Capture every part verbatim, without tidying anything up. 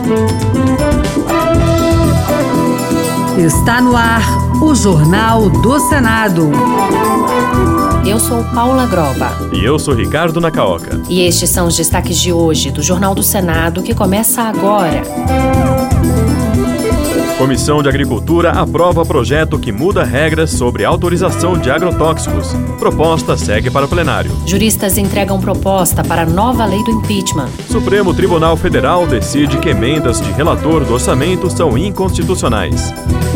Está no ar o Jornal do Senado. Eu sou Paula Groba. E eu sou Ricardo Nacaoca. E estes são os destaques de hoje do Jornal do Senado, que começa agora. Comissão de Agricultura aprova projeto que muda regras sobre autorização de agrotóxicos. Proposta segue para o plenário. Juristas entregam proposta para a nova lei do impeachment. Supremo Tribunal Federal decide que emendas de relator do orçamento são inconstitucionais.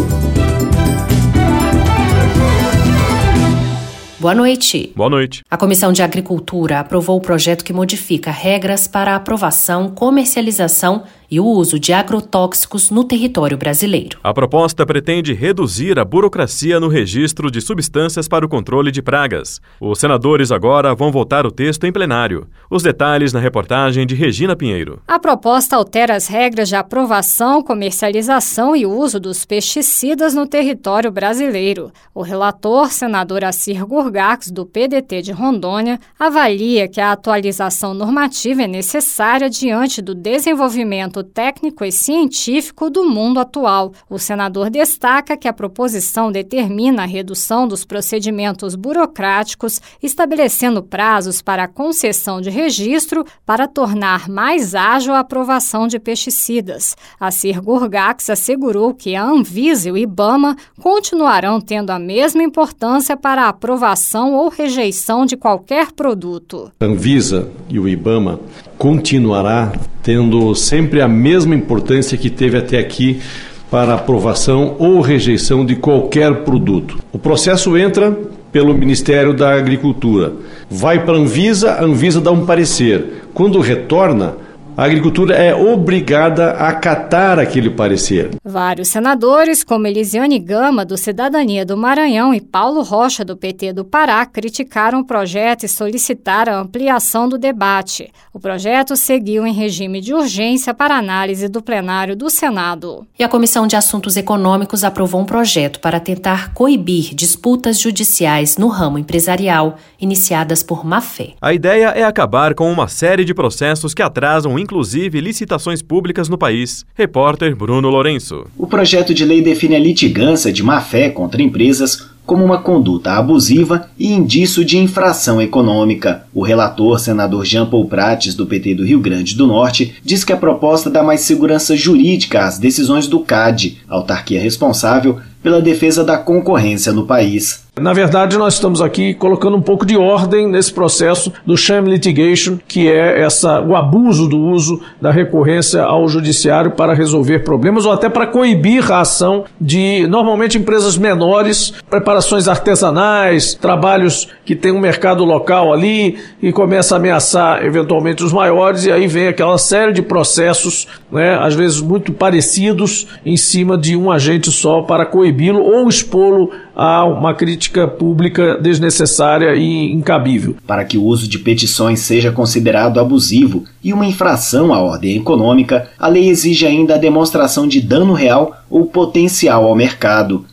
Boa noite. Boa noite. A Comissão de Agricultura aprovou o projeto que modifica regras para a aprovação, comercialização e o uso de agrotóxicos no território brasileiro. A proposta pretende reduzir a burocracia no registro de substâncias para o controle de pragas. Os senadores agora vão votar o texto em plenário. Os detalhes na reportagem de Regina Pinheiro. A proposta altera as regras de aprovação, comercialização e uso dos pesticidas no território brasileiro. O relator, senador Assir Gurgax, do P D T de Rondônia, avalia que a atualização normativa é necessária diante do desenvolvimento técnico e científico do mundo atual. O senador destaca que a proposição determina a redução dos procedimentos burocráticos, estabelecendo prazos para a concessão de registro para tornar mais ágil a aprovação de pesticidas. Assir Gurgax assegurou que a Anvisa e o IBAMA continuarão tendo a mesma importância para a aprovação ou rejeição de qualquer produto. A Anvisa e o IBAMA continuará tendo sempre a mesma importância que teve até aqui para a aprovação ou rejeição de qualquer produto. O processo entra pelo Ministério da Agricultura, vai para a Anvisa, a Anvisa dá um parecer. Quando retorna, a agricultura é obrigada a acatar aquele parecer. Vários senadores, como Elisiane Gama, do Cidadania do Maranhão, e Paulo Rocha, do P T do Pará, criticaram o projeto e solicitaram a ampliação do debate. O projeto seguiu em regime de urgência para análise do plenário do Senado. E a Comissão de Assuntos Econômicos aprovou um projeto para tentar coibir disputas judiciais no ramo empresarial, iniciadas por má-fé. A ideia é acabar com uma série de processos que atrasam inclusive licitações públicas no país. Repórter Bruno Lourenço. O projeto de lei define a litigância de má-fé contra empresas como uma conduta abusiva e indício de infração econômica. O relator, senador Jean Paul Prates, do P T do Rio Grande do Norte, diz que a proposta dá mais segurança jurídica às decisões do C A D, autarquia responsável pela defesa da concorrência no país. Na verdade, nós estamos aqui colocando um pouco de ordem nesse processo do sham litigation, que é essa, o abuso do uso da recorrência ao judiciário para resolver problemas ou até para coibir a ação de, normalmente, empresas menores, preparações artesanais, trabalhos que tem um mercado local ali e começa a ameaçar, eventualmente, os maiores, e aí vem aquela série de processos, né, às vezes muito parecidos, em cima de um agente só para coibir ou expô-lo a uma crítica pública desnecessária e incabível. Para que o uso de petições seja considerado abusivo e uma infração à ordem econômica, a lei exige ainda a demonstração de dano real ou potencial ao mercado.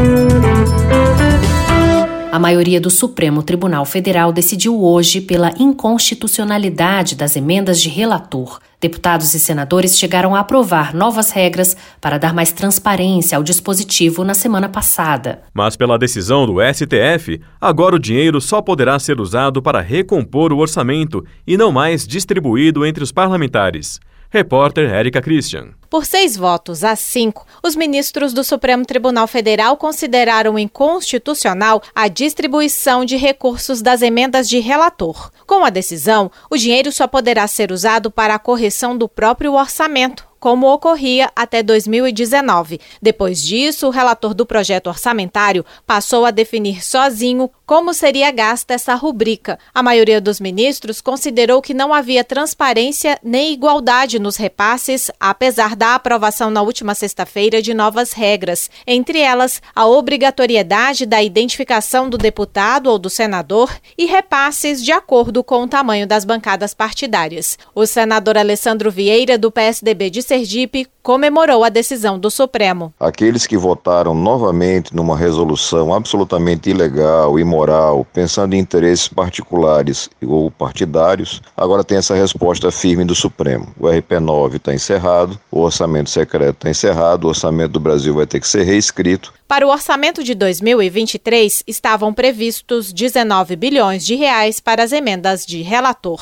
A maioria do Supremo Tribunal Federal decidiu hoje pela inconstitucionalidade das emendas de relator. Deputados e senadores chegaram a aprovar novas regras para dar mais transparência ao dispositivo na semana passada. Mas pela decisão do S T F, agora o dinheiro só poderá ser usado para recompor o orçamento e não mais distribuído entre os parlamentares. Repórter Érica Christian. Por seis votos a cinco, os ministros do Supremo Tribunal Federal consideraram inconstitucional a distribuição de recursos das emendas de relator. Com a decisão, o dinheiro só poderá ser usado para a correção do próprio orçamento, como ocorria até dois mil e dezenove. Depois disso, o relator do projeto orçamentário passou a definir sozinho como seria gasta essa rubrica. A maioria dos ministros considerou que não havia transparência nem igualdade nos repasses, apesar da aprovação na última sexta-feira de novas regras, entre elas a obrigatoriedade da identificação do deputado ou do senador e repasses de acordo com o tamanho das bancadas partidárias. O senador Alessandro Vieira, do P S D B de Sergipe, comemorou a decisão do Supremo. Aqueles que votaram novamente numa resolução absolutamente ilegal, imoral, pensando em interesses particulares ou partidários, agora tem essa resposta firme do Supremo. O R P nove está encerrado, o orçamento secreto está encerrado, o orçamento do Brasil vai ter que ser reescrito. Para o orçamento de dois mil e vinte e três, estavam previstos dezenove bilhões de reais para as emendas de relator.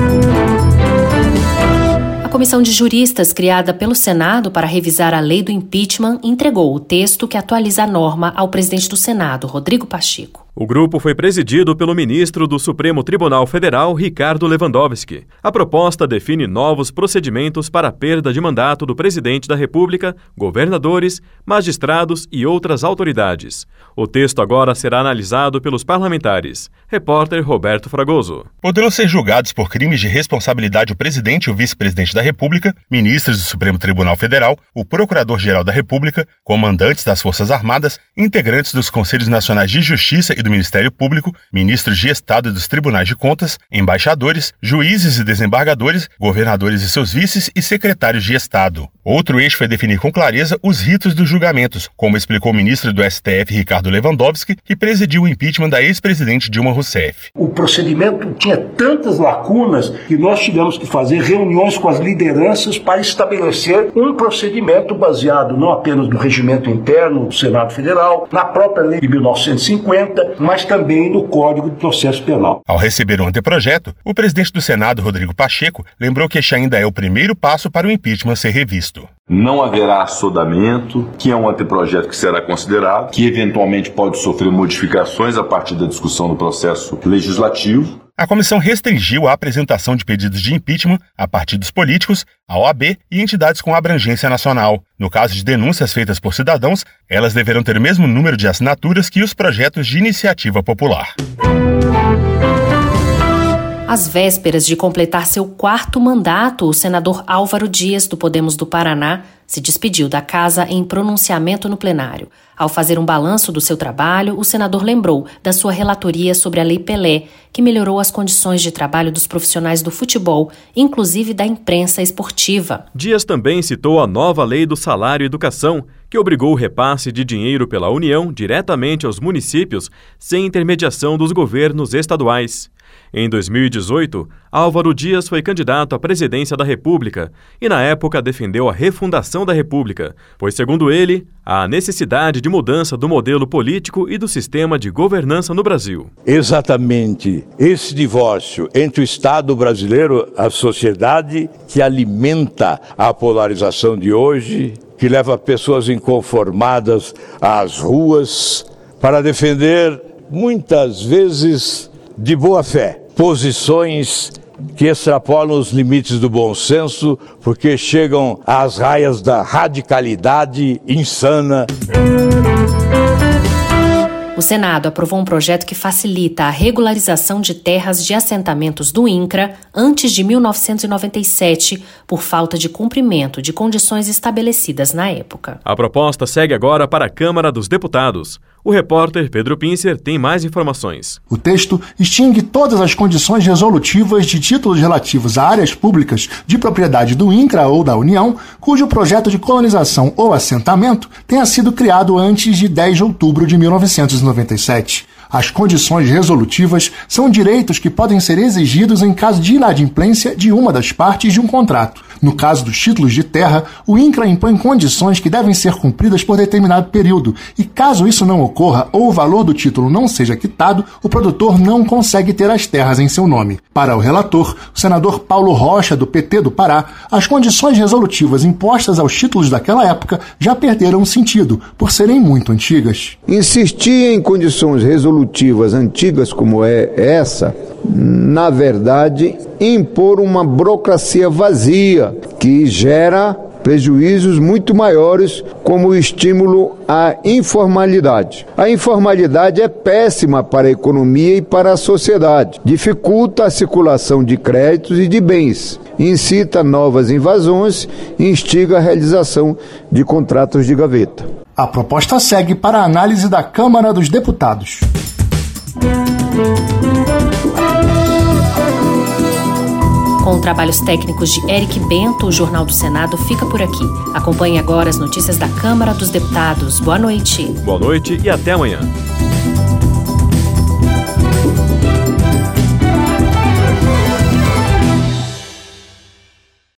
A comissão de juristas criada pelo Senado para revisar a lei do impeachment entregou o texto que atualiza a norma ao presidente do Senado, Rodrigo Pacheco. O grupo foi presidido pelo ministro do Supremo Tribunal Federal, Ricardo Lewandowski. A proposta define novos procedimentos para a perda de mandato do presidente da República, governadores, magistrados e outras autoridades. O texto agora será analisado pelos parlamentares. Repórter Roberto Fragoso. Poderão ser julgados por crimes de responsabilidade o presidente e o vice-presidente da República, ministros do Supremo Tribunal Federal, o procurador-geral da República, comandantes das Forças Armadas, integrantes dos Conselhos Nacionais de Justiça e do Ministério Público, ministros de Estado e dos Tribunais de Contas, embaixadores, juízes e desembargadores, governadores e seus vices e secretários de Estado. Outro eixo foi definir com clareza os ritos dos julgamentos, como explicou o ministro do S T F, Ricardo Lewandowski, que presidiu o impeachment da ex-presidente Dilma Rousseff. O procedimento tinha tantas lacunas que nós tivemos que fazer reuniões com as lideranças para estabelecer um procedimento baseado não apenas no regimento interno do Senado Federal, na própria lei de mil novecentos e cinquenta, mas também no Código de Processo Penal. Ao receber o anteprojeto, o presidente do Senado, Rodrigo Pacheco, lembrou que este ainda é o primeiro passo para o impeachment ser revisto. Não haverá assodamento, que é um anteprojeto que será considerado, que eventualmente pode sofrer modificações a partir da discussão do processo legislativo. A comissão restringiu a apresentação de pedidos de impeachment a partidos políticos, a O A B e entidades com abrangência nacional. No caso de denúncias feitas por cidadãos, elas deverão ter o mesmo número de assinaturas que os projetos de iniciativa popular. Às vésperas de completar seu quarto mandato, o senador Álvaro Dias, do Podemos do Paraná, se despediu da casa em pronunciamento no plenário. Ao fazer um balanço do seu trabalho, o senador lembrou da sua relatoria sobre a Lei Pelé, que melhorou as condições de trabalho dos profissionais do futebol, inclusive da imprensa esportiva. Dias também citou a nova Lei do Salário e Educação, que obrigou o repasse de dinheiro pela União diretamente aos municípios, sem intermediação dos governos estaduais. Em dois mil e dezoito, Álvaro Dias foi candidato à presidência da República e, na época, defendeu a refundação da República, pois, segundo ele, há necessidade de mudança do modelo político e do sistema de governança no Brasil. Exatamente esse divórcio entre o Estado brasileiro, a sociedade que alimenta a polarização de hoje, que leva pessoas inconformadas às ruas para defender, muitas vezes, de boa fé, posições que extrapolam os limites do bom senso, porque chegam às raias da radicalidade insana. O Senado aprovou um projeto que facilita a regularização de terras de assentamentos do INCRA antes de mil novecentos e noventa e sete, por falta de cumprimento de condições estabelecidas na época. A proposta segue agora para a Câmara dos Deputados. O repórter Pedro Pincer tem mais informações. O texto extingue todas as condições resolutivas de títulos relativos a áreas públicas de propriedade do INCRA ou da União, cujo projeto de colonização ou assentamento tenha sido criado antes de dez de outubro de mil novecentos e noventa e sete. As condições resolutivas são direitos que podem ser exigidos em caso de inadimplência de uma das partes de um contrato. No caso dos títulos de terra, o INCRA impõe condições que devem ser cumpridas por determinado período, e caso isso não ocorra ou o valor do título não seja quitado, o produtor não consegue ter as terras em seu nome. Para o relator, o senador Paulo Rocha, do P T do Pará, as condições resolutivas impostas aos títulos daquela época já perderam sentido, por serem muito antigas. Insistir em condições resolutivas antigas como é essa, na verdade, impor uma burocracia vazia que gera prejuízos muito maiores, como o estímulo à informalidade. A informalidade é péssima para a economia e para a sociedade, dificulta a circulação de créditos e de bens, incita novas invasões e instiga a realização de contratos de gaveta. A proposta segue para a análise da Câmara dos Deputados. Com trabalhos técnicos de Eric Bento, o Jornal do Senado fica por aqui. Acompanhe agora as notícias da Câmara dos Deputados. Boa noite. Boa noite e até amanhã.